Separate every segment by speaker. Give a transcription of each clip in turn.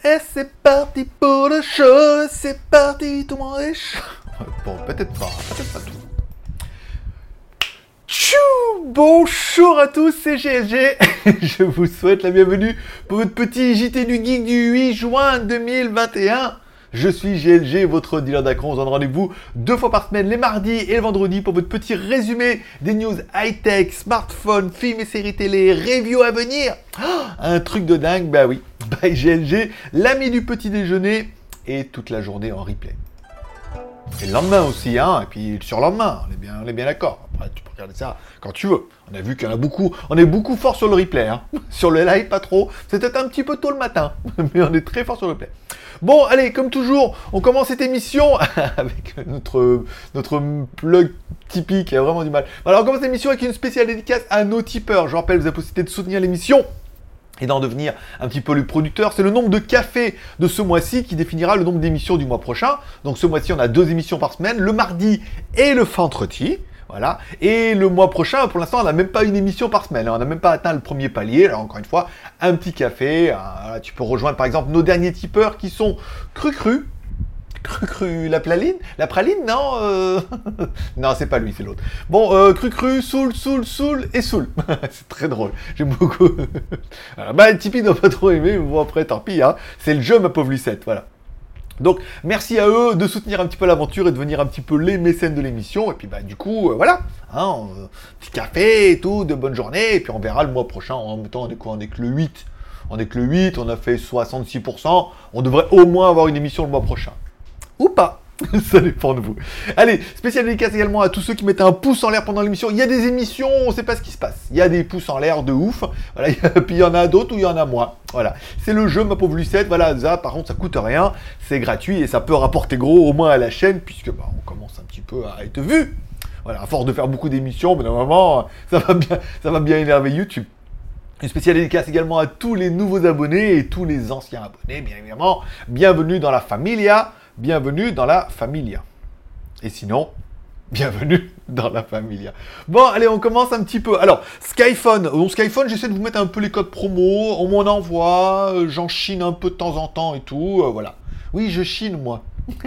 Speaker 1: Et c'est parti pour le show, c'est parti, tout le monde est chaud. Bon, peut-être pas tout. Tchou! Bonjour à tous, c'est GLG. Je vous souhaite la bienvenue pour votre petit JT du Geek du 8 juin 2021. Je suis GLG, votre dealer d'accro. On se donne rendez-vous 2 fois par semaine, les mardis et le vendredi, pour votre petit résumé des news high-tech, smartphones, films et séries télé, reviews à venir. Un truc de dingue, bah oui. By GLG, l'ami du petit déjeuner et toute la journée en replay. Et le lendemain aussi, hein, et puis le surlendemain, on est bien d'accord. Après, tu peux regarder ça quand tu veux. On a vu qu'il y en a beaucoup, on est beaucoup fort sur le replay, hein. Sur le live, pas trop. C'était un petit peu tôt le matin, mais on est très fort sur le replay. Bon, allez, comme toujours, on commence cette émission avec notre plug typique, il a vraiment du mal. Alors, on commence l'émission avec une spéciale dédicace à nos tipeurs. Je rappelle, vous avez la possibilité de soutenir l'émission et d'en devenir un petit peu le producteur. C'est le nombre de cafés de ce mois-ci qui définira le nombre d'émissions du mois prochain. Donc ce mois-ci, on a 2 émissions par semaine, le mardi et le vendredi. Voilà. Et le mois prochain, pour l'instant, on n'a même pas une émission par semaine. On n'a même pas atteint le premier palier. Alors encore une fois, un petit café. Tu peux rejoindre par exemple nos derniers tipeurs qui sont Cru, la praline, non non, c'est pas lui, c'est l'autre. Bon, Cru, Soul et Soul. C'est très drôle, j'aime beaucoup. Bah, Tipeee n'a pas trop aimé, mais bon, après, tant pis, hein. C'est le jeu, ma pauvre Lucette, voilà. Donc, merci à eux de soutenir un petit peu l'aventure et de devenir un petit peu les mécènes de l'émission. Et puis, bah, du coup, voilà, hein, petit café et tout, de bonne journée. Et puis, on verra le mois prochain. En même temps, on est quoi? On est que le 8. On est que le 8, on a fait 66%. On devrait au moins avoir une émission le mois prochain. Ou pas. Ça dépend de vous. Allez, spécial dédicace également à tous ceux qui mettent un pouce en l'air pendant l'émission. Il y a des émissions, on ne sait pas ce qui se passe. Il y a des pouces en l'air de ouf. Voilà, puis il y en a d'autres où il y en a moins. Voilà. C'est le jeu, ma pauvre Lucette. Voilà, ça, par contre, ça coûte rien. C'est gratuit et ça peut rapporter gros au moins à la chaîne, puisque bah, on commence un petit peu à être vu. Voilà, à force de faire beaucoup d'émissions, mais normalement, ça va bien énerver YouTube. Une spéciale dédicace également à tous les nouveaux abonnés et tous les anciens abonnés, bien évidemment. Bienvenue dans la familia. Bienvenue dans la familia. Et sinon, bienvenue dans la familia. Bon, allez, on commence un petit peu. Alors, Skyphone. Donc, Skyphone, j'essaie de vous mettre un peu les codes promo. On m'en envoie. J'en chine un peu de temps en temps et tout. Voilà. Oui, je chine, moi.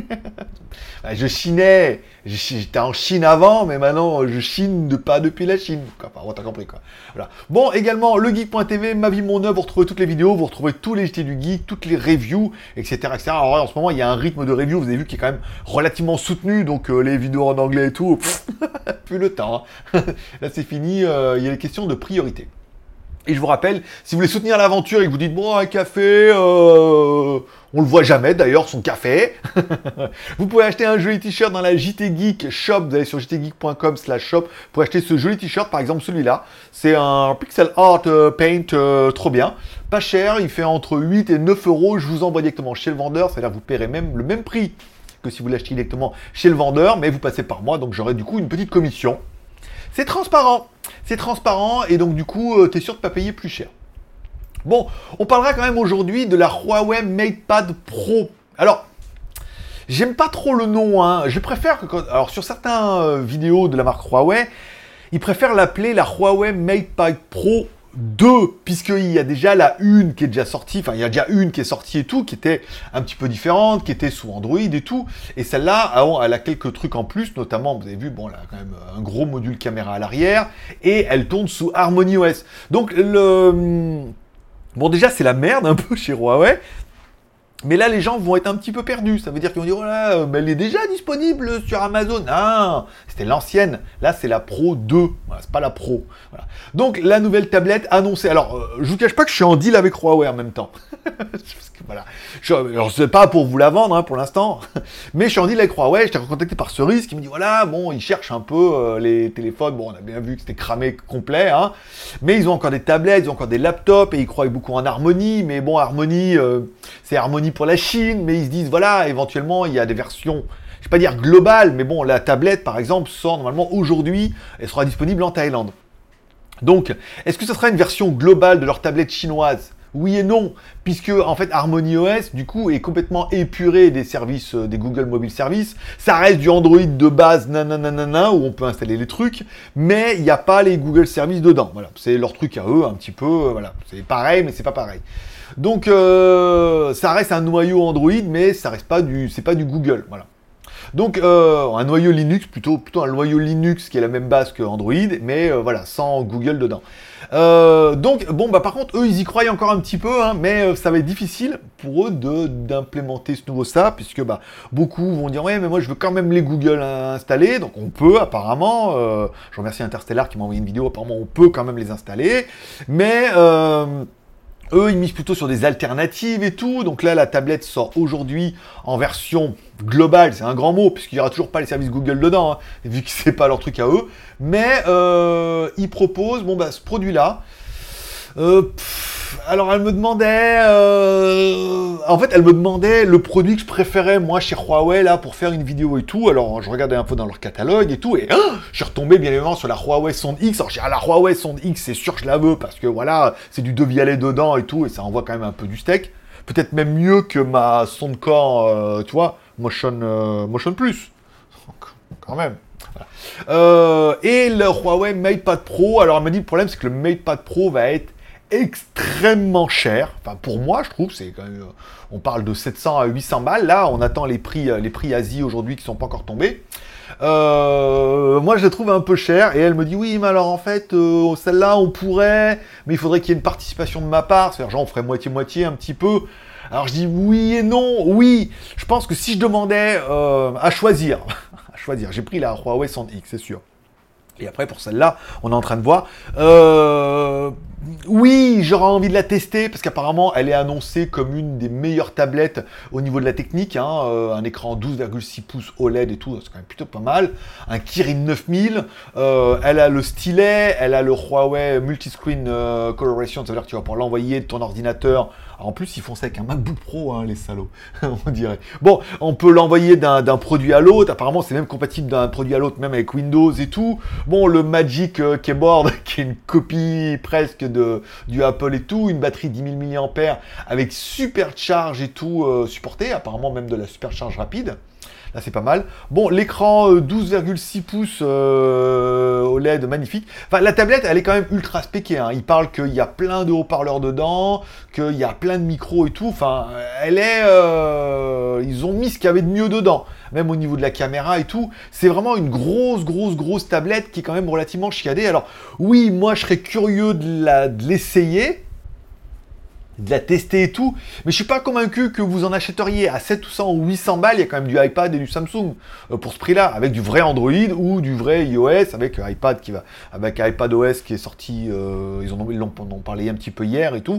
Speaker 1: Je chinais. J'étais en Chine avant, mais maintenant, je chine pas depuis la Chine. Enfin, t'as compris, quoi. Voilà. Bon, également, legeek.tv, ma vie, mon œuvre. Vous retrouvez toutes les vidéos, vous retrouvez tous les JT du Geek, toutes les reviews, etc., etc. Alors, en ce moment, il y a un rythme de review, vous avez vu, qui est quand même relativement soutenu. Donc, les vidéos en anglais et tout, plus le temps. Hein. Là, c'est fini. Il y a les questions de priorité. Et je vous rappelle, si vous voulez soutenir l'aventure et que vous dites, bon, un café, on le voit jamais d'ailleurs, son café. Vous pouvez acheter un joli t-shirt dans la JT Geek Shop. Vous allez sur jtgeek.com/shop pour acheter ce joli t-shirt, par exemple celui-là. C'est un pixel art paint trop bien. Pas cher, il fait entre 8 et 9 euros. Je vous envoie directement chez le vendeur, c'est-à-dire que vous paierez même le même prix que si vous l'achetez directement chez le vendeur, mais vous passez par moi, donc j'aurai du coup une petite commission. C'est transparent et donc du coup, t'es sûr de ne pas payer plus cher. Bon, on parlera quand même aujourd'hui de la Huawei MatePad Pro. Alors, j'aime pas trop le nom, hein. Je préfère que... Alors, sur certaines vidéos de la marque Huawei, ils préfèrent l'appeler la Huawei MatePad Pro 2, puisqu'il y a déjà la une qui est déjà sortie, enfin il y a déjà une qui est sortie et tout, qui était un petit peu différente, qui était sous Android et tout, et celle-là, elle a quelques trucs en plus, notamment, vous avez vu, bon, elle a quand même un gros module caméra à l'arrière, et elle tourne sous HarmonyOS. Donc, bon, déjà, c'est la merde un peu chez Huawei, mais là, les gens vont être un petit peu perdus. Ça veut dire qu'ils vont dire, voilà, mais elle est déjà disponible sur Amazon. Non, c'était l'ancienne. Là, c'est la Pro 2. Voilà, c'est pas la Pro. Voilà. Donc, la nouvelle tablette annoncée. Alors, je vous cache pas que je suis en deal avec Huawei en même temps. Parce que, voilà. Alors, c'est pas pour vous la vendre, hein, pour l'instant. Mais je suis en deal avec Huawei. J'étais contacté par Cerise qui me dit, voilà, bon, ils cherchent un peu les téléphones. Bon, on a bien vu que c'était cramé complet, hein. Mais ils ont encore des tablettes, ils ont encore des laptops et ils croient beaucoup en Harmony. Mais bon, Harmony, c'est Harmony pour la Chine, mais ils se disent, voilà, éventuellement, il y a des versions, je vais pas dire globales, mais bon, la tablette, par exemple, sort normalement aujourd'hui, elle sera disponible en Thaïlande. Donc, est-ce que ce sera une version globale de leur tablette chinoise? Oui et non, puisque en fait HarmonyOS du coup est complètement épuré des services, des Google Mobile Services. Ça reste du Android de base, nanana, où on peut installer les trucs, mais il n'y a pas les Google Services dedans. Voilà, c'est leur truc à eux, un petit peu, voilà, c'est pareil, mais c'est pas pareil. Donc ça reste un noyau Android, mais ça reste pas c'est pas du Google, voilà. Donc un noyau Linux, plutôt un noyau Linux qui est la même base que Android, mais voilà, sans Google dedans. Donc bon bah par contre eux ils y croient encore un petit peu, hein, mais ça va être difficile pour eux d'implémenter ce nouveau ça, puisque bah beaucoup vont dire ouais mais moi je veux quand même les Google installer, donc on peut apparemment, je remercie Interstellar qui m'a envoyé une vidéo, apparemment on peut quand même les installer, mais eux, ils misent plutôt sur des alternatives et tout. Donc là, la tablette sort aujourd'hui en version globale. C'est un grand mot, puisqu'il n'y aura toujours pas les services Google dedans, hein, vu que c'est pas leur truc à eux. Mais ils proposent, bon bah, ce produit-là. Alors elle me demandait, en fait elle me demandait le produit que je préférais moi chez Huawei là pour faire une vidéo et tout. Alors je regardais un peu dans leur catalogue et tout et je suis retombé bien évidemment sur la Huawei Sonde X. Alors j'ai la Huawei Sonde X, c'est sûr que je la veux parce que voilà c'est du Devialet dedans et tout et ça envoie quand même un peu du steak. Peut-être même mieux que ma Sonde Core, tu vois, Motion Plus. Quand même. Voilà. Et le Huawei MatePad Pro. Alors elle m'a dit le problème c'est que le MatePad Pro va être extrêmement cher. Enfin, pour moi, je trouve, c'est quand même, on parle de 700 à 800 balles. Là, on attend les prix Asie aujourd'hui qui sont pas encore tombés. Moi, je les trouve un peu cher. Et elle me dit, oui, mais alors en fait, celle-là, on pourrait, mais il faudrait qu'il y ait une participation de ma part. C'est-à-dire, genre, on ferait moitié-moitié un petit peu. Alors, je dis oui et non. Oui, je pense que si je demandais à choisir, j'ai pris la Huawei Sonde X, c'est sûr. Et après, pour celle-là, on est en train de voir. Oui, j'aurais envie de la tester, parce qu'apparemment, elle est annoncée comme une des meilleures tablettes au niveau de la technique. Hein, un écran 12,6 pouces OLED et tout, c'est quand même plutôt pas mal. Un Kirin 9000. Elle a le stylet, elle a le Huawei Multiscreen Coloration. Ça veut dire que tu vas pouvoir l'envoyer de ton ordinateur. Alors, en plus, ils font ça avec un MacBook Pro, hein, les salauds, on dirait. Bon, on peut l'envoyer d'un produit à l'autre. Apparemment, c'est même compatible d'un produit à l'autre, même avec Windows et tout. Bon, le Magic Keyboard, qui est une copie presque du Apple et tout. Une batterie 10 000 mAh avec supercharge et tout supporté. Apparemment, même de la supercharge rapide. Là, c'est pas mal. Bon, l'écran 12,6 pouces OLED, magnifique. Enfin, la tablette, elle est quand même ultra spéquée. Hein. Il parle qu'il y a plein de haut-parleurs dedans, qu'il y a plein de micros et tout. Enfin, elle est... ils ont mis ce qu'il y avait de mieux dedans. Même au niveau de la caméra et tout. C'est vraiment une grosse tablette qui est quand même relativement chiadée. Alors, oui, moi, je serais curieux de l'essayer. De la tester et tout, mais je suis pas convaincu que vous en achèteriez à 700 ou 800 balles, il y a quand même du iPad et du Samsung pour ce prix-là, avec du vrai Android ou du vrai iOS, avec iPad qui va, avec iPadOS qui est sorti, ils en ont parlé un petit peu hier et tout.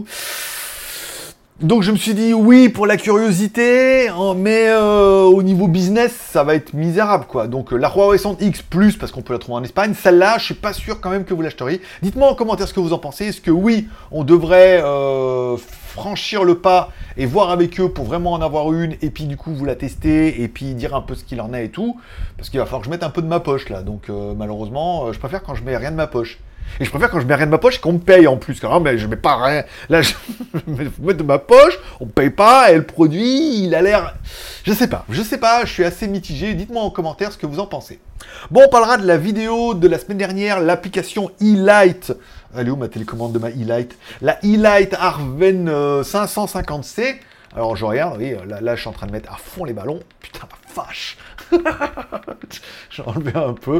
Speaker 1: Donc je me suis dit oui pour la curiosité, mais au niveau business ça va être misérable quoi. Donc la Huawei Sonde X Plus parce qu'on peut la trouver en Espagne, celle-là je suis pas sûr quand même que vous l'achèteriez. Dites-moi en commentaire ce que vous en pensez. Est-ce que oui on devrait franchir le pas et voir avec eux pour vraiment en avoir une et puis du coup vous la tester et puis dire un peu ce qu'il en est et tout, parce qu'il va falloir que je mette un peu de ma poche là. Donc malheureusement je préfère quand je mets rien de ma poche. Et je préfère quand je mets rien de ma poche qu'on me paye en plus. Car mais je mets pas rien. Là, je mets de ma poche, on me paye pas, et le produit, il a l'air... Je sais pas, je suis assez mitigé. Dites-moi en commentaire ce que vous en pensez. Bon, on parlera de la vidéo de la semaine dernière, l'application eLight. Elle est où ma télécommande de ma eLight? La eLight Arven 550C. Alors je regarde, oui, là je suis en train de mettre à fond les ballons. Putain, la vache. J'ai enlevé un peu.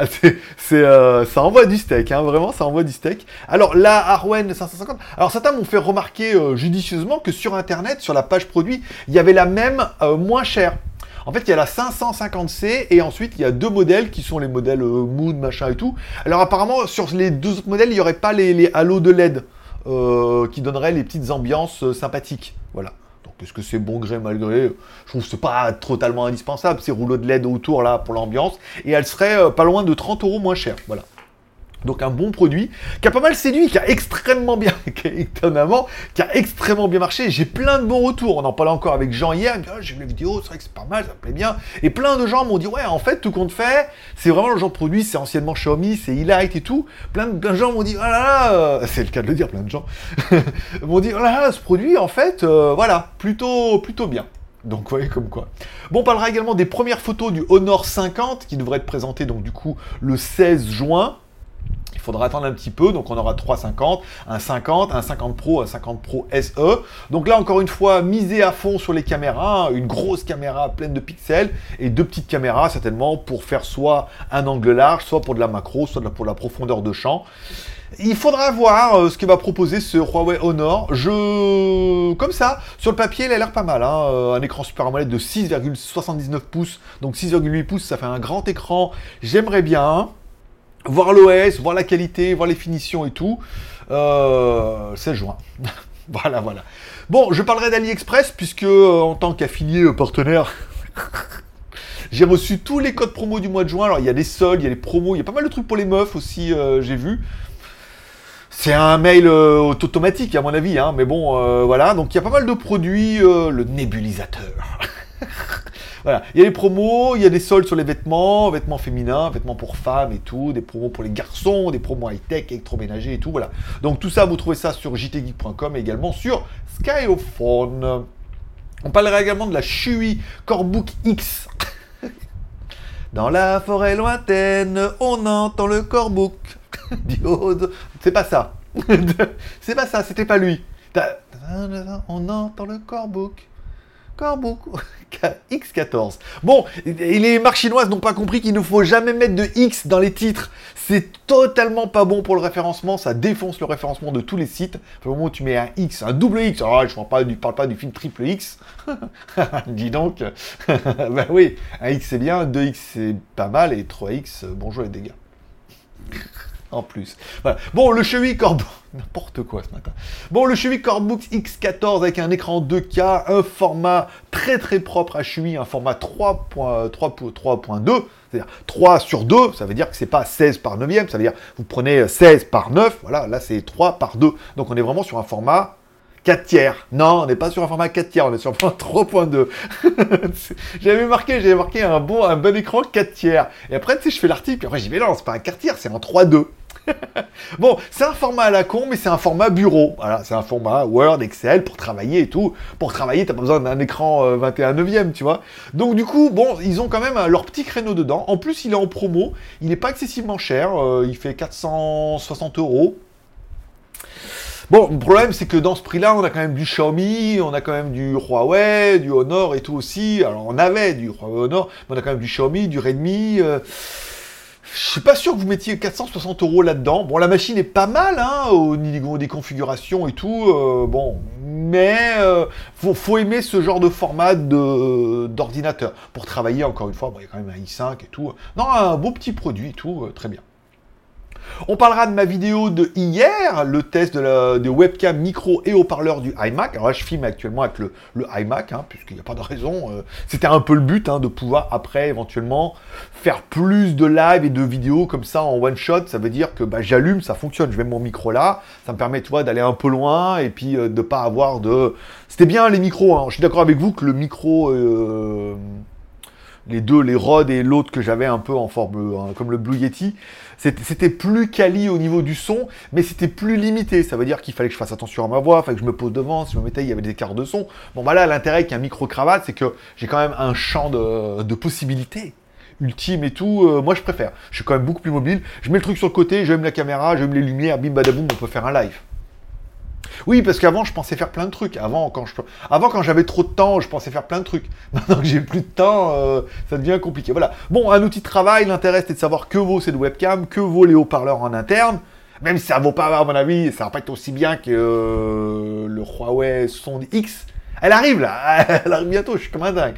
Speaker 1: Ça envoie du steak, hein, vraiment, ça envoie du steak. Alors la Arwen 550. Alors certains m'ont fait remarquer judicieusement que sur internet, sur la page produit, il y avait la même moins chère. En fait, il y a la 550C et ensuite il y a deux modèles qui sont les modèles Mood, machin et tout. Alors apparemment, sur les deux autres modèles, il n'y aurait pas les halos de LED qui donneraient les petites ambiances sympathiques. Voilà. Est-ce que c'est bon gré, mal gré? Je trouve que c'est pas totalement indispensable, ces rouleaux de LED autour là pour l'ambiance. Et elle serait pas loin de 30 € moins cher. Voilà. Donc un bon produit qui a pas mal séduit, qui a extrêmement bien, étonnamment, qui a extrêmement bien marché. J'ai plein de bons retours. On en parlait encore avec Jean hier. Il me dit, j'ai vu la vidéo, c'est vrai que c'est pas mal, ça me plaît bien. Et plein de gens m'ont dit, ouais, en fait, tout compte fait, c'est vraiment le genre de produit, c'est anciennement Xiaomi, c'est eLight et tout. Plein de gens m'ont dit, oh là là, c'est le cas de le dire, plein de gens m'ont dit, oh là là, ce produit, en fait, voilà, plutôt bien. Donc, vous voyez comme quoi. Bon, on parlera également des premières photos du Honor 50 qui devrait être présentées, donc, du coup, le 16 juin. Il faudra attendre un petit peu, donc on aura 350, un 50, un 50 Pro, un 50 Pro SE. Donc là, encore une fois, misez à fond sur les caméras, une grosse caméra pleine de pixels et 2 petites caméras certainement pour faire soit un angle large, soit pour de la macro, soit pour la profondeur de champ. Il faudra voir ce que va proposer ce Huawei Honor. Comme ça, sur le papier, il a l'air pas mal. Un écran Super AMOLED de 6,79 pouces, donc 6,8 pouces, ça fait un grand écran. J'aimerais bien voir l'OS, voir la qualité, voir les finitions et tout. 16 juin. Voilà. Bon, je parlerai d'AliExpress, puisque en tant qu'affilié partenaire, j'ai reçu tous les codes promo du mois de juin. Alors, il y a des soldes, il y a des promos, il y a pas mal de trucs pour les meufs aussi, j'ai vu. C'est un mail automatique, à mon avis, mais bon, voilà. Donc, il y a pas mal de produits, le nébulisateur. Voilà, il y a des promos, il y a des soldes sur les vêtements féminins, vêtements pour femmes et tout, des promos pour les garçons, des promos high-tech, électroménager et tout, voilà. Donc tout ça, vous trouvez ça sur jtgeek.com et également sur Skyophone. On parlera également de la Shui Corebook X. Dans la forêt lointaine, on entend le Corebook. C'est pas ça. C'est pas ça, c'était pas lui. On entend le Corebook. X14. Bon, et les marques chinoises n'ont pas compris qu'il ne faut jamais mettre de X dans les titres. C'est totalement pas bon pour le référencement, ça défonce le référencement de tous les sites. Au moment où tu mets un X, un double X, alors je parle pas du film triple X. Dis donc. Ben oui, un X c'est bien, 2X c'est pas mal, et 3X, bonjour les dégâts. En plus. Voilà. Bon, le Shui Corebook... N'importe quoi ce matin. Bon, le Shui Corebook X14 avec un écran 2K, un format très très propre à Shui, un format 3.2, c'est-à-dire 3 sur 2, ça veut dire que c'est pas 16 par 9e, ça veut dire vous prenez 16 par 9, voilà, là c'est 3 par 2. Donc on est vraiment sur un format 4 tiers. Non, on n'est pas sur un format 4 tiers, on est sur un format 3.2. J'avais marqué un bon écran 4 tiers. Et après, tu sais, je fais l'article, puis après, j'y vais, non, c'est pas un 4 tiers, c'est un 3.2. Bon, c'est un format à la con, mais c'est un format bureau. Voilà, c'est un format Word, Excel, pour travailler et tout. Pour travailler, t'as pas besoin d'un écran 21/9e, tu vois. Donc du coup, bon, ils ont quand même leur petit créneau dedans. En plus, il est en promo. Il n'est pas excessivement cher. Il fait 460 €. Bon, le problème, c'est que dans ce prix-là, on a quand même du Xiaomi, on a quand même du Huawei, du Honor et tout aussi. Alors, on avait du Huawei Honor, mais on a quand même du Xiaomi, du Redmi. Je suis pas sûr que vous mettiez 460 € là-dedans. Bon, la machine est pas mal, au niveau des configurations et tout. Bon, mais faut aimer ce genre de format d'ordinateur pour travailler. Encore une fois, bon, il y a quand même un i5 et tout. Non, un beau petit produit et tout, très bien. On parlera de ma vidéo de hier, le test des webcam micro et haut-parleur du iMac. Alors là, je filme actuellement avec le iMac, puisqu'il n'y a pas de raison. C'était un peu le but, de pouvoir après, éventuellement, faire plus de live et de vidéos comme ça en one-shot. Ça veut dire que j'allume, ça fonctionne. Je mets mon micro là, ça me permet, tu vois, d'aller un peu loin et puis de pas avoir de... C'était bien les micros, Je suis d'accord avec vous que le micro... les deux, les Rode et l'autre que j'avais un peu en forme, comme le Blue Yeti, c'était plus quali au niveau du son, mais c'était plus limité. Ça veut dire qu'il fallait que je fasse attention à ma voix, il fallait que je me pose devant, si je me mettais, il y avait des écarts de son. Bon, là, l'intérêt avec un micro-cravate, c'est que j'ai quand même un champ de possibilités ultime et tout. Moi, je préfère. Je suis quand même beaucoup plus mobile. Je mets le truc sur le côté, j'aime la caméra, j'aime les lumières, bim badaboum, on peut faire un live. Oui, parce qu'avant, je pensais faire plein de trucs. Avant, quand j'avais trop de temps, je pensais faire plein de trucs. Maintenant que j'ai plus de temps, ça devient compliqué. Voilà. Bon, un outil de travail, l'intérêt, c'était de savoir que vaut cette webcam, que vaut les haut-parleurs en interne. Même si ça vaut pas, à mon avis, ça va pas être aussi bien que le Huawei Sonde X. Elle arrive, là. Elle arrive bientôt. Je suis comme un dingue.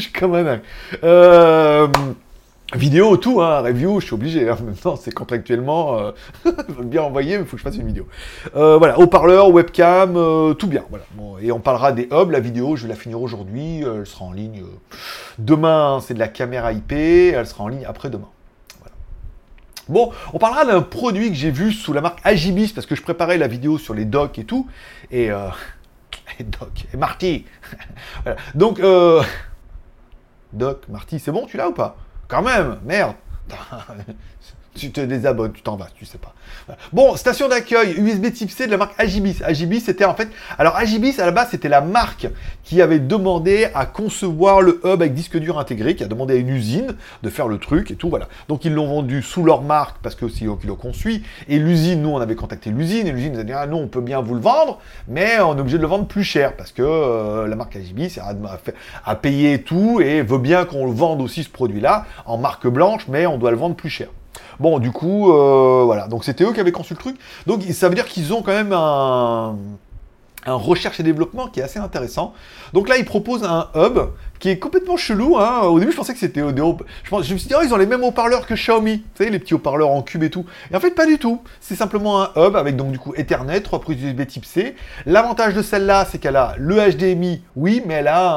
Speaker 1: Vidéo, tout, review, je suis obligé. Maintenant, c'est contractuellement, ils veulent bien envoyer, mais il faut que je fasse une vidéo. Voilà, haut-parleur, webcam, tout bien. Voilà. Bon, et on parlera des hubs. La vidéo, je vais la finir aujourd'hui. Elle sera en ligne demain. C'est de la caméra IP. Elle sera en ligne après-demain. Voilà. Bon, on parlera d'un produit que j'ai vu sous la marque Agibis parce que je préparais la vidéo sur les docks et tout. Et Doc et Marty. Voilà. Donc, Doc, Marty, c'est bon, tu l'as ou pas? Quand même, merde. Tu te désabonnes, tu t'en vas, tu sais pas. Voilà. Bon, station d'accueil USB Type C de la marque Agibis. Agibis, c'était en fait... Alors, Agibis, à la base, c'était la marque qui avait demandé à concevoir le hub avec disque dur intégré, qui a demandé à une usine de faire le truc et tout, voilà. Donc, ils l'ont vendu sous leur marque, parce que c'est eux qui l'ont conçu. Et l'usine, nous, on avait contacté l'usine, et l'usine nous a dit, ah non, on peut bien vous le vendre, mais on est obligé de le vendre plus cher, parce que la marque Agibis a payé tout, et veut bien qu'on le vende aussi, ce produit-là, en marque blanche, mais on doit le vendre plus cher. Bon, du coup, voilà. Donc, c'était eux qui avaient conçu le truc. Donc, ça veut dire qu'ils ont quand même un recherche et développement qui est assez intéressant. Donc là, ils proposent un hub qui est complètement chelou. Hein. Au début, je pensais que c'était des je me suis dit, oh, ils ont les mêmes haut-parleurs que Xiaomi. Vous savez, les petits haut-parleurs en cube et tout. Et en fait, pas du tout. C'est simplement un hub avec donc du coup Ethernet, 3 prises USB Type C. L'avantage de celle-là, c'est qu'elle a le HDMI, oui, mais elle a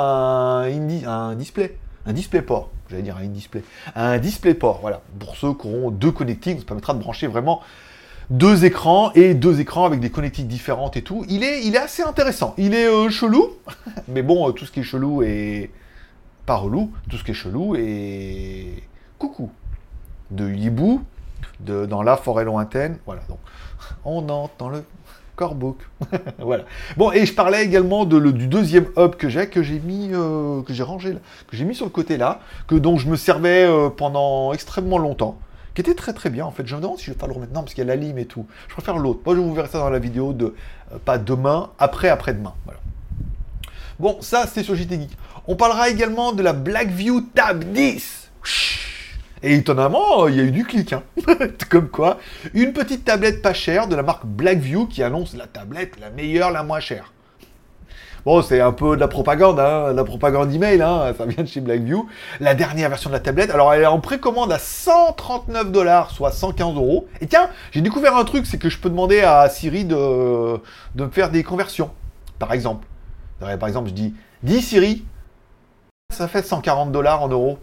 Speaker 1: un display. Un DisplayPort, j'allais dire un in-display. Un DisplayPort, voilà. Pour ceux qui auront deux connectiques, ça permettra de brancher vraiment deux écrans avec des connectiques différentes et tout. Il est assez intéressant. Il est chelou, mais bon, tout ce qui est chelou est pas relou. Tout ce qui est chelou est coucou. De hibou, dans la forêt lointaine, voilà. Donc, on entend le Corebook. Voilà. Bon, et je parlais également du deuxième hub que j'ai mis, que j'ai rangé là, que j'ai mis sur le côté là, dont je me servais pendant extrêmement longtemps, qui était très très bien en fait. Je me demande si je vais pas le remettre, non, parce qu'il y a la lime et tout. Je préfère l'autre. Moi, je vous verrai ça dans la vidéo de pas demain, après-demain. Voilà. Bon, ça c'est sur JT Geek. On parlera également de la Blackview Tab 10. Et étonnamment, il y a eu du clic, hein. Comme quoi, une petite tablette pas chère de la marque Blackview qui annonce la tablette la meilleure, la moins chère. Bon, c'est un peu de la propagande, hein, de la propagande email, hein, ça vient de chez Blackview. La dernière version de la tablette, alors elle est en précommande à 139$, soit 115 €. Et tiens, j'ai découvert un truc, c'est que je peux demander à Siri de me faire des conversions, par exemple. Par exemple, je dis Siri, ça fait 140$ en euros.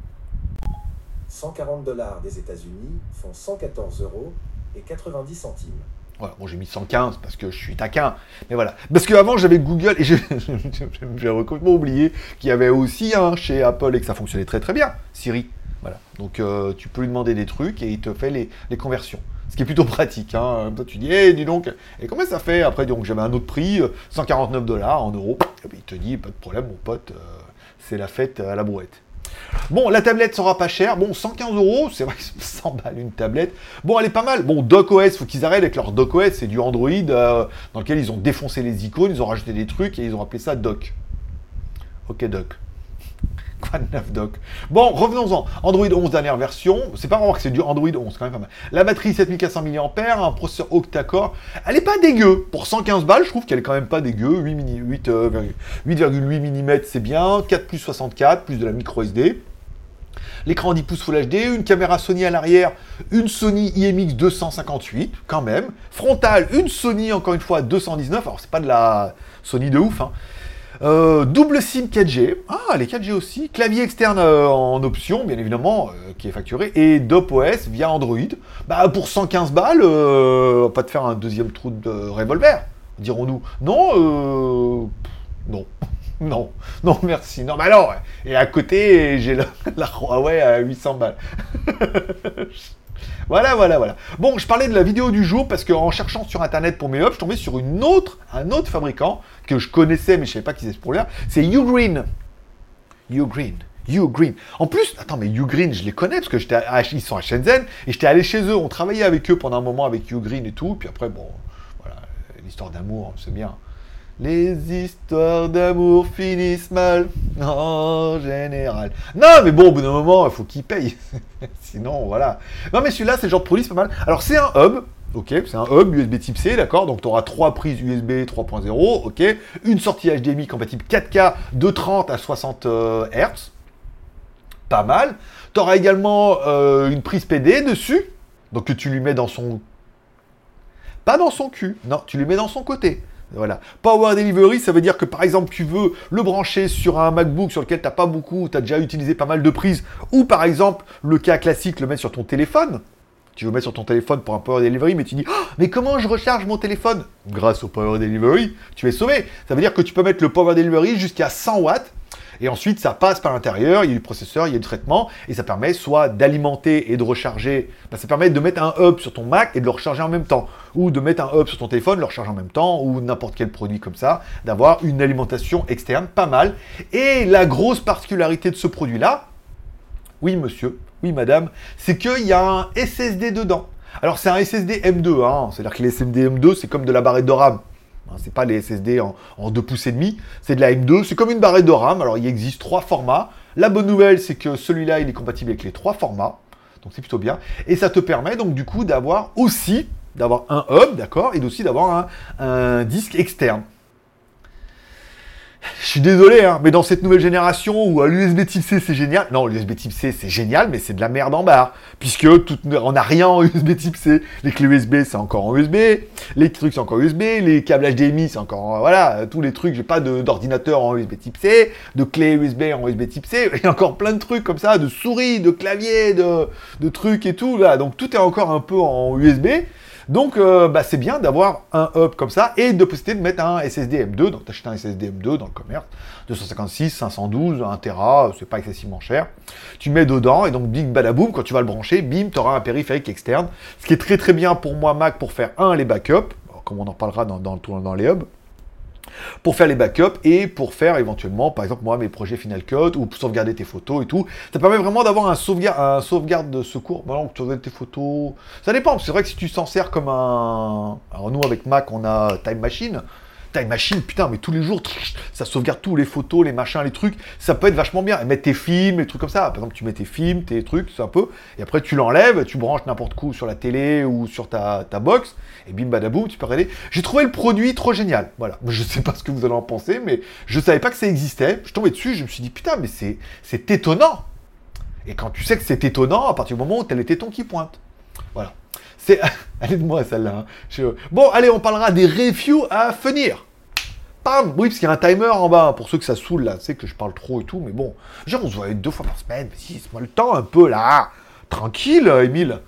Speaker 2: 140$ des États-Unis font 114,90 €.
Speaker 1: Voilà, bon, j'ai mis 115 parce que je suis taquin, mais voilà. Parce qu'avant, j'avais Google et j'ai complètement oublié qu'il y avait aussi un chez Apple et que ça fonctionnait très très bien, Siri. Voilà, donc tu peux lui demander des trucs et il te fait les conversions. Ce qui est plutôt pratique, hein. Toi, tu dis, dis donc, et combien ça fait? Après, donc, j'avais un autre prix, 149$ en euros. Et puis, il te dit, pas de problème, mon pote, c'est la fête à la brouette. Bon, la tablette sera pas chère. Bon, 115 €, c'est vrai que c'est 100 balles une tablette. Bon, elle est pas mal. Bon, DocOS, faut qu'ils arrêtent avec leur DocOS. C'est du Android dans lequel ils ont défoncé les icônes, ils ont rajouté des trucs et ils ont appelé ça Doc. Ok, Doc. Quoi de neuf, Doc? Bon, revenons-en. Android 11, dernière version. C'est pas vraiment que c'est du Android 11, quand même pas mal. La batterie, 7400 mAh, un processeur octa-core. Elle est pas dégueu. Pour 115 balles, je trouve qu'elle est quand même pas dégueu. 8,8 mm, c'est bien. 4+64, plus de la micro SD. L'écran 10 pouces Full HD, une caméra Sony à l'arrière, une Sony IMX 258, quand même. Frontale, une Sony, encore une fois, 219. Alors, c'est pas de la Sony de ouf, hein. Double SIM 4G, les 4G aussi, clavier externe en option, bien évidemment, qui est facturé, et DopOS via Android. Bah, pour 115 balles, on va pas te faire un deuxième trou de revolver, dirons-nous. Non, non. Non, non, merci. Non, mais alors, et à côté, j'ai la Huawei à 800 balles. Voilà. Bon, je parlais de la vidéo du jour parce qu'en cherchant sur internet pour mes hubs, je tombais sur un autre fabricant que je connaissais, mais je ne savais pas qui c'est ce pour-là. C'est Ugreen. Ugreen. En plus, attends, mais Ugreen, je les connais parce que ils sont à Shenzhen et j'étais allé chez eux. On travaillait avec eux pendant un moment avec Ugreen et tout. Puis après, bon, voilà, l'histoire d'amour, c'est bien. Les histoires d'amour finissent mal, en général. Non, mais bon, au bout d'un moment, il faut qu'ils payent. Sinon, voilà. Non, mais celui-là, c'est le genre de produit, c'est pas mal. Alors, c'est un hub. Ok, c'est un hub USB Type C, d'accord. Donc, tu auras 3 prises USB 3.0, ok. Une sortie HDMI compatible 4K de 30 à 60 Hz. Pas mal. Tu auras également une prise PD dessus. Donc, que tu lui mets dans son... Pas dans son cul. Non, tu lui mets dans son côté. Voilà. Power Delivery, ça veut dire que par exemple tu veux le brancher sur un MacBook sur lequel tu as déjà utilisé pas mal de prises, ou par exemple le cas classique, le mettre sur ton téléphone. Tu veux mettre sur ton téléphone pour un Power Delivery, mais tu dis mais comment je recharge mon téléphone? Grâce au Power Delivery, tu es sauvé. Ça veut dire que tu peux mettre le Power Delivery jusqu'à 100 watts. Et ensuite, ça passe par l'intérieur, il y a du processeur, il y a du traitement, et ça permet soit d'alimenter et de recharger, ça permet de mettre un hub sur ton Mac et de le recharger en même temps, ou de mettre un hub sur ton téléphone, le recharger en même temps, ou n'importe quel produit comme ça, d'avoir une alimentation externe, pas mal. Et la grosse particularité de ce produit-là, oui monsieur, oui madame, c'est qu'il y a un SSD dedans. Alors c'est un SSD M2, hein, c'est-à-dire que les SSD M2, c'est comme de la barrette de RAM. C'est pas les SSD en 2 pouces et demi, c'est de la M2, c'est comme une barrette de RAM. Alors il existe 3 formats. La bonne nouvelle, c'est que celui-là, il est compatible avec les 3 formats. Donc c'est plutôt bien. Et ça te permet donc du coup d'avoir un hub, d'accord, et aussi d'avoir un disque externe. Je suis désolé, hein, mais dans cette nouvelle génération où l'USB type C c'est génial, non, l'USB type C c'est génial, mais c'est de la merde en barre, puisque on n'a rien en USB type C. Les clés USB c'est encore en USB, les trucs c'est encore USB, les câbles HDMI c'est encore, voilà, tous les trucs, j'ai pas d'ordinateur en USB type C, de clés USB en USB type C, et encore plein de trucs comme ça, de souris, de clavier, de trucs et tout, là, donc tout est encore un peu en USB. Donc, c'est bien d'avoir un hub comme ça et de possibilité de mettre un SSD M2. Donc, tu achètes un SSD M2 dans le commerce, 256, 512, 1 Tera, c'est pas excessivement cher. Tu mets dedans et donc, bing, badaboum, quand tu vas le brancher, bim, tu auras un périphérique externe. Ce qui est très très bien pour moi, Mac, pour faire les backups, comme on en parlera dans les hubs. Pour faire les backups et pour faire éventuellement, par exemple, moi, mes projets Final Cut ou pour sauvegarder tes photos et tout. Ça permet vraiment d'avoir un sauvegarde de secours. Maintenant que tu sauvegardes tes photos, ça dépend. C'est vrai que si tu s'en sers comme un... Alors nous, avec Mac, on a Time Machine. Time Machine, putain, mais tous les jours, ça sauvegarde tous les photos, les machins, les trucs. Ça peut être vachement bien. Et mettre tes films, les trucs comme ça. Par exemple, tu mets tes films, tes trucs, c'est un peu. Et après, tu l'enlèves, tu branches n'importe où sur la télé ou sur ta box. Et bim, badaboum, tu peux regarder. J'ai trouvé le produit trop génial. Voilà. Je sais pas ce que vous allez en penser, mais je savais pas que ça existait. Je tombais dessus, je me suis dit, putain, mais c'est étonnant. Et quand tu sais que c'est étonnant, à partir du moment où t'as les tétons qui pointent. Voilà. Allez de moi celle-là. Hein. Bon, allez, on parlera des reviews à venir. Pam. Oui, parce qu'il y a un timer en bas. Pour ceux que ça saoule, là, tu sais que je parle trop et tout, mais bon. Genre, on se voit 2 fois par semaine. Vas-y, c'est moi le temps un peu, là. Tranquille, Émile.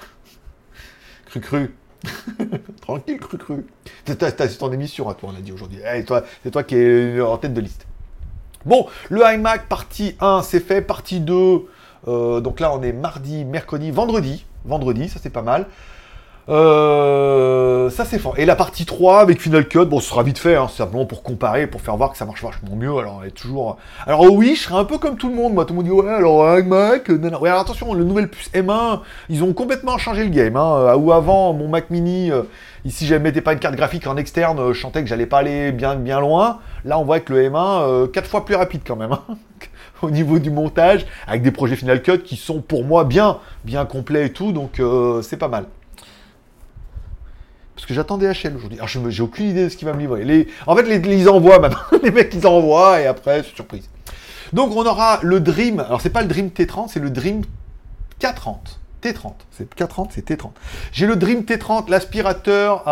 Speaker 1: Cru. Tranquille, cru. C'est ton émission à toi, on a dit aujourd'hui. Hey, c'est toi qui es en tête de liste. Bon, le iMac, partie 1, c'est fait. Partie 2, donc là, on est mardi, mercredi, vendredi. Ça c'est pas mal. Ça c'est fort. Et la partie 3 avec Final Cut, bon ce sera vite fait, hein, c'est simplement pour comparer, pour faire voir que ça marche vachement mieux. Alors elle est toujours... Alors oui, je serai un peu comme tout le monde, moi tout le monde dit ouais alors iMac, ouais alors attention, le nouvel puce M1, ils ont complètement changé le game, hein. Où avant mon Mac Mini, ici je ne mettais pas une carte graphique en externe, je sentais que j'allais pas aller bien loin. Là on voit que le M1, 4 fois plus rapide quand même. Hein. Au niveau du montage, avec des projets Final Cut qui sont pour moi bien complets et tout, donc c'est pas mal. Parce que j'attends DHL aujourd'hui. Alors j'ai aucune idée de ce qu'il va me livrer. En fait, ils envoient maintenant. Les mecs, ils envoient et après, c'est surprise. Donc on aura le Dream. Alors c'est pas le Dream T30, c'est le Dream K30. T30. C'est K30, c'est T30. J'ai le Dream T30, l'aspirateur.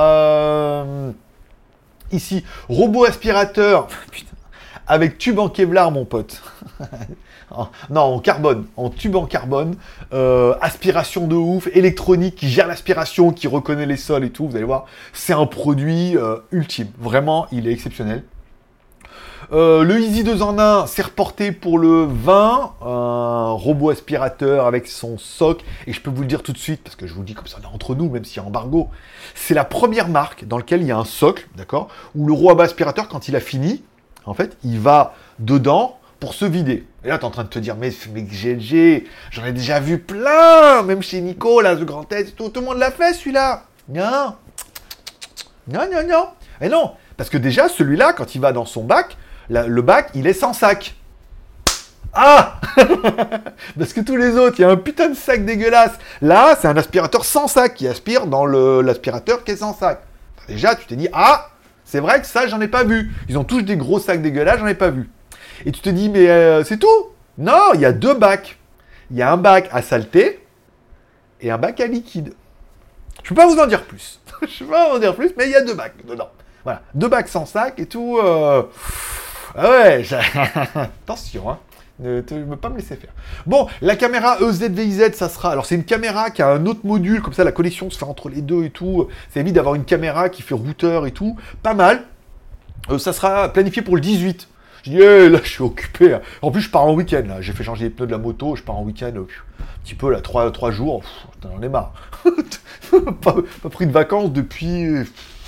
Speaker 1: Ici, robot aspirateur. Putain. Avec tube en Kevlar, mon pote. Non, en carbone. En tube en carbone. Aspiration de ouf. Électronique qui gère l'aspiration, qui reconnaît les sols et tout. Vous allez voir, c'est un produit ultime. Vraiment, il est exceptionnel. Le Easy 2 en 1, c'est reporté pour le 20. Un robot aspirateur avec son soc. Et je peux vous le dire tout de suite, parce que je vous le dis comme ça, on est entre nous, même s'il y a embargo. C'est la première marque dans laquelle il y a un socle, d'accord, où le robot aspirateur, quand il a fini, en fait, il va dedans pour se vider. Et là, tu es en train de te dire, mais GLG, j'en ai déjà vu plein, même chez Nico, là, The Grand Test, tout le monde l'a fait, celui-là. Non. Et non, parce que déjà, celui-là, quand il va dans son bac, le bac, il est sans sac. Ah. Parce que tous les autres, il y a un putain de sac dégueulasse. Là, c'est un aspirateur sans sac qui aspire dans l'aspirateur qui est sans sac. Déjà, tu t'es dit, ah, c'est vrai que ça, j'en ai pas vu. Ils ont tous des gros sacs dégueulasses, j'en ai pas vu. Et tu te dis, mais c'est tout? Non, il y a 2 bacs. Il y a un bac à saleté et un bac à liquide. Je peux pas vous en dire plus. Mais il y a 2 bacs dedans. Voilà, 2 bacs sans sac et tout. Ah ouais, attention, hein. Ne pas me laisser faire. Bon, la caméra EZVIZ, ça sera... Alors, c'est une caméra qui a un autre module, comme ça, la connexion se fait entre les deux et tout. Ça évite d'avoir une caméra qui fait routeur et tout. Pas mal. Ça sera planifié pour le 18. Je dis, là, je suis occupé. Hein. En plus, je pars en week-end, là. J'ai fait changer les pneus de la moto, je pars en week-end, un petit peu, là, 3 jours. J'en ai marre. pas pris de vacances depuis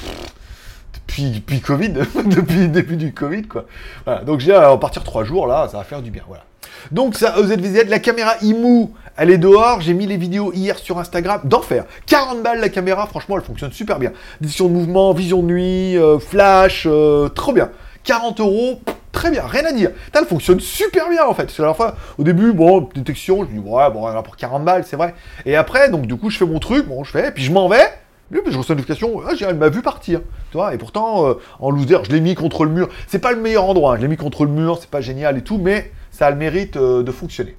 Speaker 1: Covid, depuis le début du Covid, quoi. Voilà. Donc, j'ai à partir 3 jours, là, ça va faire du bien, voilà. Donc, ça, EZVZ, la caméra IMU, elle est dehors. J'ai mis les vidéos hier sur Instagram. D'enfer. 40 balles la caméra, franchement, elle fonctionne super bien. Détection de mouvement, vision de nuit, flash, trop bien. 40 €, très bien, rien à dire. Elle fonctionne super bien en fait. Parce que à la fois, au début, bon, détection, je me dis, ouais, bon, alors pour 40 balles, c'est vrai. Et après, donc du coup, je fais mon truc, bon, je fais, puis je m'en vais. Puis je reçois une notification, elle m'a vu partir, tu vois, et pourtant, en loser, je l'ai mis contre le mur. C'est pas le meilleur endroit, hein. Je l'ai mis contre le mur, c'est pas génial et tout, mais ça a le mérite de fonctionner.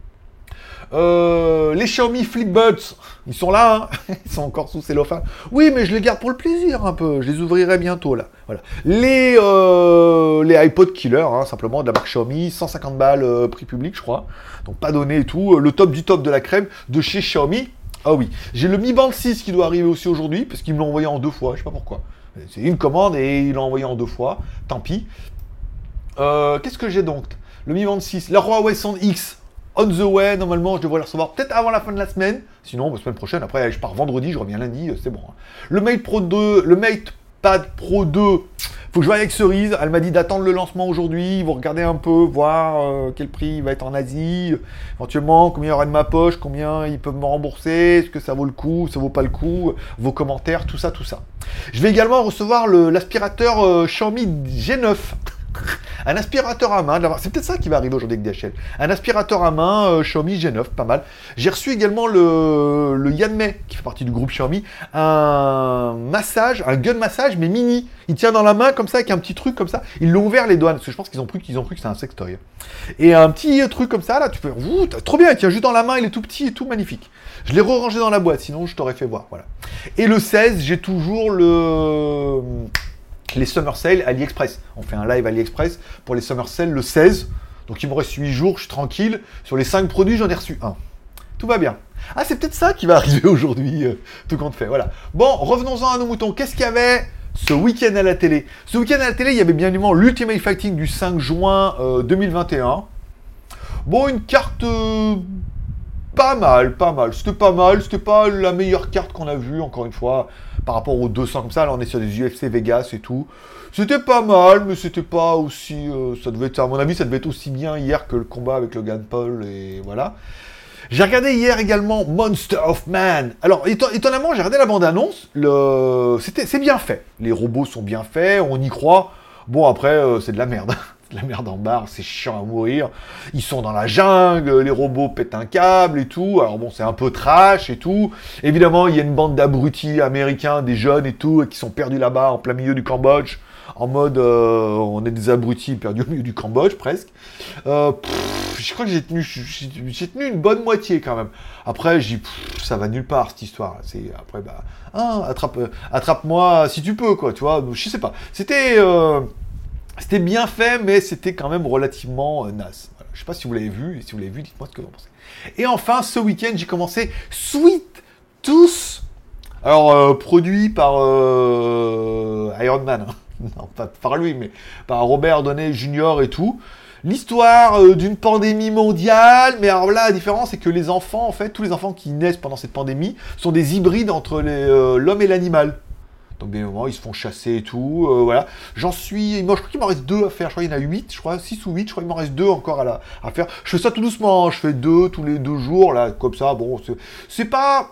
Speaker 1: Les Xiaomi Flipbuds, ils sont là, hein. Ils sont encore sous cellophane. Oui, mais je les garde pour le plaisir un peu, je les ouvrirai bientôt là. Voilà. Les iPod Killer, hein, simplement de la marque Xiaomi, 150 balles prix public, je crois. Donc pas donné et tout. Le top du top de la crème de chez Xiaomi. Ah oui, j'ai le Mi Band 6 qui doit arriver aussi aujourd'hui, parce qu'ils me l'ont envoyé en 2 fois, je sais pas pourquoi. C'est une commande et ils l'ont envoyé en 2 fois, tant pis. Qu'est-ce que j'ai donc? Le Mi Band 6, la Huawei Sound X, on the way, normalement je devrais le recevoir peut-être avant la fin de la semaine, sinon la semaine prochaine, après je pars vendredi, je reviens lundi, c'est bon. Hein. Le MatePad Pro 2, faut que je voie avec Cerise, elle m'a dit d'attendre le lancement aujourd'hui, ils vont regarder un peu, voir quel prix il va être en Asie, éventuellement combien il y aura de ma poche, combien ils peuvent me rembourser, est-ce que ça vaut le coup, ça vaut pas le coup, vos commentaires, tout ça. Je vais également recevoir l'aspirateur Xiaomi G9. Un aspirateur à main, c'est peut-être ça qui va arriver aujourd'hui avec DHL. Un aspirateur à main Xiaomi G9, pas mal. J'ai reçu également le Yanmei, qui fait partie du groupe Xiaomi, un gun massage, mais mini. Il tient dans la main comme ça, avec un petit truc comme ça. Ils l'ont ouvert les douanes, parce que je pense qu'ils ont cru que c'est un sextoy. Et un petit truc comme ça, là, tu peux... trop bien, il tient juste dans la main, il est tout petit et tout magnifique. Je l'ai re-rangé dans la boîte, sinon je t'aurais fait voir, voilà. Et le 16, j'ai toujours les Summer Sale AliExpress. On fait un live AliExpress pour les Summer Sale le 16. Donc il me reste 8 jours, je suis tranquille. Sur les 5 produits, j'en ai reçu un. Tout va bien. Ah, c'est peut-être ça qui va arriver aujourd'hui, tout compte fait. Voilà. Bon, revenons-en à nos moutons. Qu'est-ce qu'il y avait ce week-end à la télé? Ce week-end à la télé, il y avait bien évidemment l'Ultimate Fighting du 5 juin 2021. Bon, une carte... pas mal. C'était pas mal. C'était pas la meilleure carte qu'on a vue, encore une fois, par rapport aux 200 comme ça. Là, on est sur des UFC Vegas et tout. C'était pas mal, mais c'était pas aussi... ça devait être, à mon avis, ça devait être aussi bien hier que le combat avec Logan Paul, et voilà. J'ai regardé hier également Monster of Man. Alors, étonnamment, j'ai regardé la bande-annonce. C'est bien fait. Les robots sont bien faits, on y croit. Bon, après, c'est de la merde. La merde en barre, c'est chiant à mourir. Ils sont dans la jungle, les robots pètent un câble et tout. Alors bon, c'est un peu trash et tout. Évidemment, il y a une bande d'abrutis américains, des jeunes et tout, qui sont perdus là-bas en plein milieu du Cambodge. En mode, on est des abrutis perdus au milieu du Cambodge, presque. Je crois que j'ai tenu une bonne moitié quand même. Après, j'ai dit, ça va nulle part cette histoire. C'est après, attrape-moi si tu peux, quoi. Tu vois, je sais pas. C'était bien fait, mais c'était quand même relativement naze. Voilà. Je sais pas si vous l'avez vu, et si vous l'avez vu, dites-moi ce que vous en pensez. Et enfin, ce week-end, j'ai commencé Sweet Tooth. Alors, produit par Iron Man. Hein. Non, pas par lui, mais par Robert Downey Jr. et tout. L'histoire d'une pandémie mondiale, mais alors là, la différence, c'est que les enfants, en fait, tous les enfants qui naissent pendant cette pandémie, sont des hybrides entre l'homme et l'animal. Donc bien évidemment, ils se font chasser et tout, voilà. Moi, je crois qu'il m'en reste 2 à faire, je crois qu'il y en a 8, je crois, 6 ou 8, je crois qu'il m'en reste 2 encore à faire. Je fais ça tout doucement, je fais 2 tous les 2 jours, là, comme ça, bon, c'est pas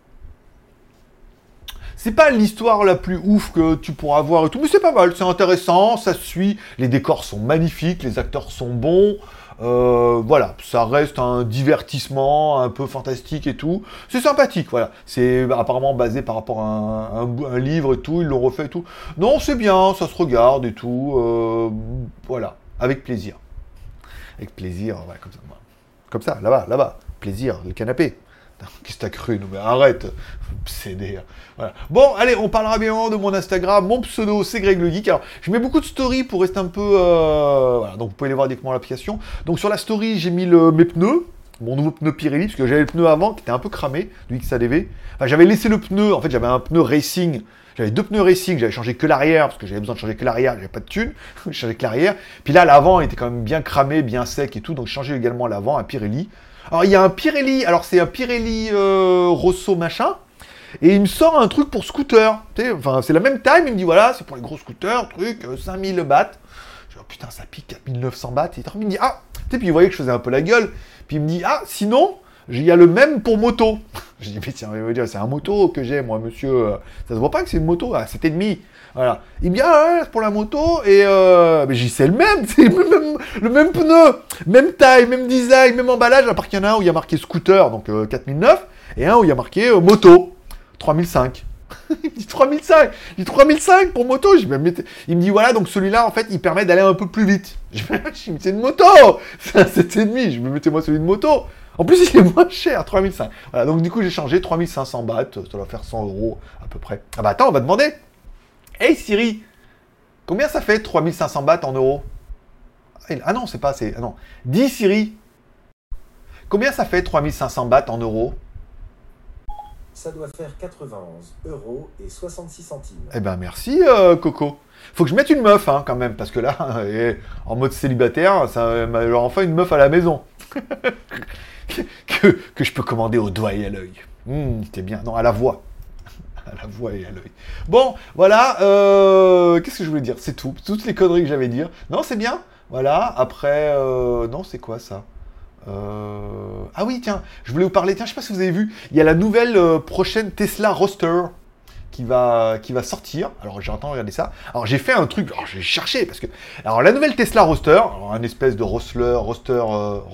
Speaker 1: l'histoire la plus ouf que tu pourras voir et tout, mais c'est pas mal, c'est intéressant, ça suit, les décors sont magnifiques, les acteurs sont bons, voilà, ça reste un divertissement un peu fantastique et tout, c'est sympathique, voilà, c'est apparemment basé par rapport à un livre et tout, ils l'ont refait et tout, non, c'est bien, ça se regarde et tout, voilà, avec plaisir, voilà, comme ça, là-bas, plaisir, le canapé. Qu'est-ce que t'as cru? Non mais arrête, CD. Voilà. Bon, allez, on parlera bien de mon Instagram. Mon pseudo, c'est Greg le Geek. Alors, je mets beaucoup de stories pour rester un peu... voilà, donc vous pouvez les voir directement à l'application. Donc sur la story, j'ai mis mes pneus. Mon nouveau pneu Pirelli, parce que j'avais le pneu avant qui était un peu cramé, du XADV. Enfin, j'avais laissé le pneu, en fait j'avais un pneu racing J'avais 2 pneus racing, j'avais changé que l'arrière, parce que j'avais besoin de changer que l'arrière, j'avais pas de thune, j'ai changé que l'arrière. Puis là, l'avant était quand même bien cramé, bien sec et tout, donc j'ai changé également l'avant, un Pirelli. Alors il y a un Pirelli, alors c'est un Pirelli Rosso machin, et il me sort un truc pour scooter. Enfin, c'est la même taille, mais il me dit voilà, c'est pour les gros scooters, truc, 5000 bahts. Je dis oh, putain, ça pique 4900 bahts. Et il me dit ah, puis il voyait que je faisais un peu la gueule. Puis il me dit ah, sinon, il y a le même pour moto. Je dis mais tiens, c'est un moto que j'ai, moi, monsieur. Ça se voit pas que c'est une moto à 7,5. Voilà. Il me dit ah ouais, c'est pour la moto. Et mais j'ai dit c'est le même pneu, même taille, même design, même emballage. À part qu'il y en a un où il y a marqué scooter, donc 4009, et un où il y a marqué moto, 3005. Il me dit 3005. Je dis 3005 pour moto. Il me dit voilà, donc celui-là en fait il permet d'aller un peu plus vite. Je me dis c'est une moto, c'est un 7,5. Je me mettez-moi celui de moto. En plus, il est moins cher, 3005. Voilà, donc du coup, j'ai changé 3500 bahts, ça doit faire 100 € à peu près. Ah bah attends, on va demander. Hey Siri, combien ça fait 3500 bahts en euros? Ah non, c'est pas assez. Ah non. Dis Siri, combien ça fait 3500 bahts en euros?
Speaker 2: Ça doit faire 91,66 €.
Speaker 1: Eh ben merci Coco. Faut que je mette une meuf hein, quand même, parce que là, en mode célibataire, ça m'a enfin une meuf à la maison. que je peux commander au doigt et à l'œil. C'était bien. Non, à la voix. À la voix et à l'œil. Bon, voilà. Qu'est-ce que je voulais dire? C'est tout. Toutes les conneries que j'avais dire. Non, c'est bien. Voilà. Après, non, c'est quoi ça? Ah oui, tiens, je voulais vous parler. Tiens, je sais pas si vous avez vu. Il y a la nouvelle prochaine Tesla Roadster qui va sortir. Alors, j'ai entendu regarder ça. Alors, j'ai fait un truc. Alors, j'ai cherché parce que. Alors, la nouvelle Tesla Roadster, alors, un espèce de Roadster.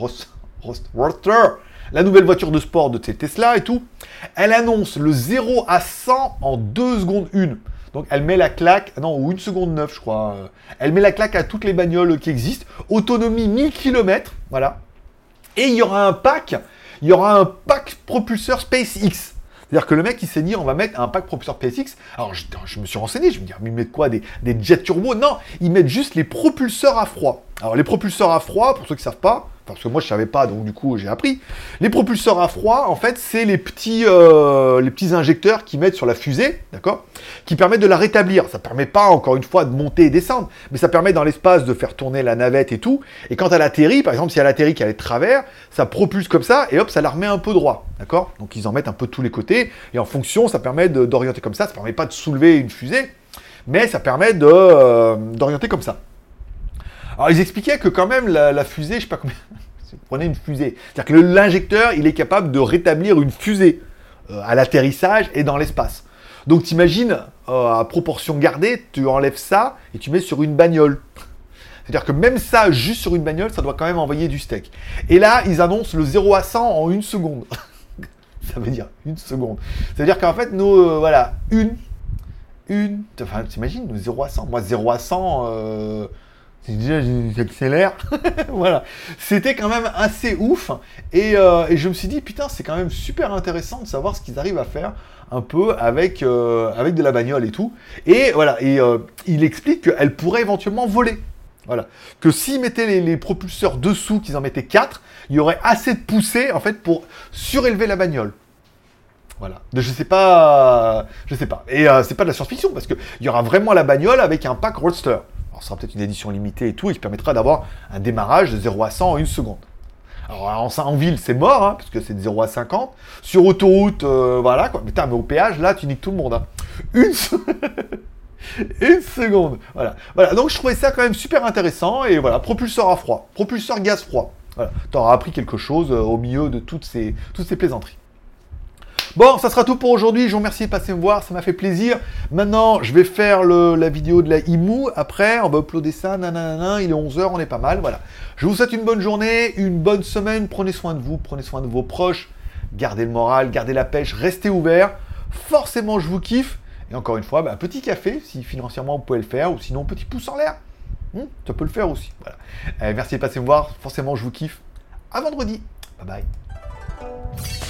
Speaker 1: La nouvelle voiture de sport de Tesla et tout, elle annonce le 0 à 100 en 2 secondes 1. Donc elle met la claque, non, ou 1 seconde 9 je crois. Elle met la claque à toutes les bagnoles qui existent. Autonomie 1000 km, voilà. Et il y aura un pack propulseur SpaceX. C'est-à-dire que le mec, il s'est dit, on va mettre un pack propulseur SpaceX. Alors, je me suis renseigné, je me dis, mais ils mettent quoi, des jets turbo? Non, ils mettent juste les propulseurs à froid. Alors, les propulseurs à froid, pour ceux qui ne savent pas, parce que moi, je ne savais pas, donc du coup, j'ai appris. Les propulseurs à froid, en fait, c'est les petits injecteurs qu'ils mettent sur la fusée, d'accord? Qui permettent de la rétablir. Ça ne permet pas, encore une fois, de monter et descendre, mais ça permet dans l'espace de faire tourner la navette et tout. Et quand elle atterrit, par exemple, si elle atterrit qu'elle est de travers, ça propulse comme ça, et hop, ça la remet un peu droit, d'accord? Donc, ils en mettent un peu de tous les côtés, et en fonction, ça permet d'orienter comme ça. Ça ne permet pas de soulever une fusée, mais ça permet d'orienter comme ça. Alors, ils expliquaient que quand même, la fusée, je sais pas combien... Vous prenez une fusée. C'est-à-dire que l'injecteur, il est capable de rétablir une fusée à l'atterrissage et dans l'espace. Donc, t'imagines, à proportion gardée, tu enlèves ça et tu mets sur une bagnole. C'est-à-dire que même ça, juste sur une bagnole, ça doit quand même envoyer du steak. Et là, ils annoncent le 0 à 100 en 1 seconde. Ça veut dire 1 seconde. Ça veut dire qu'en fait, nous, voilà, enfin, t'imagines, 0 à 100. Moi, 0 à 100... déjà, j'accélère. Voilà. C'était quand même assez ouf. Et je me suis dit, putain, c'est quand même super intéressant de savoir ce qu'ils arrivent à faire un peu avec de la bagnole et tout. Et voilà. Et il explique qu'elle pourrait éventuellement voler. Voilà. Que s'ils mettaient les propulseurs dessous, qu'ils en mettaient 4, il y aurait assez de poussée, en fait, pour surélever la bagnole. Voilà. Je sais pas. Et c'est pas de la science-fiction, parce qu'il y aura vraiment la bagnole avec un pack Roadster. Alors, ce sera peut-être une édition limitée et tout, et qui permettra d'avoir un démarrage de 0 à 100 en 1 seconde. Alors, en ville, c'est mort, hein, parce que c'est de 0 à 50. Sur autoroute, voilà, quoi. Mais au péage, là, tu niques tout le monde. Hein. Une seconde. Voilà. Donc, je trouvais ça quand même super intéressant, et voilà, propulseur à froid, propulseur gaz froid. Voilà. T'auras appris quelque chose au milieu de toutes ces plaisanteries. Bon, ça sera tout pour aujourd'hui. Je vous remercie de passer me voir, ça m'a fait plaisir. Maintenant, je vais faire la vidéo de la IMU. Après, on va uploader ça, nanana, il est 11h, on est pas mal, voilà. Je vous souhaite une bonne journée, une bonne semaine. Prenez soin de vous, prenez soin de vos proches. Gardez le moral, gardez la pêche, restez ouverts. Forcément, je vous kiffe. Et encore une fois, petit café, si financièrement vous pouvez le faire, ou sinon, petit pouce en l'air. Ça peut le faire aussi, voilà. Merci de passer me voir, forcément, je vous kiffe. À vendredi. Bye bye.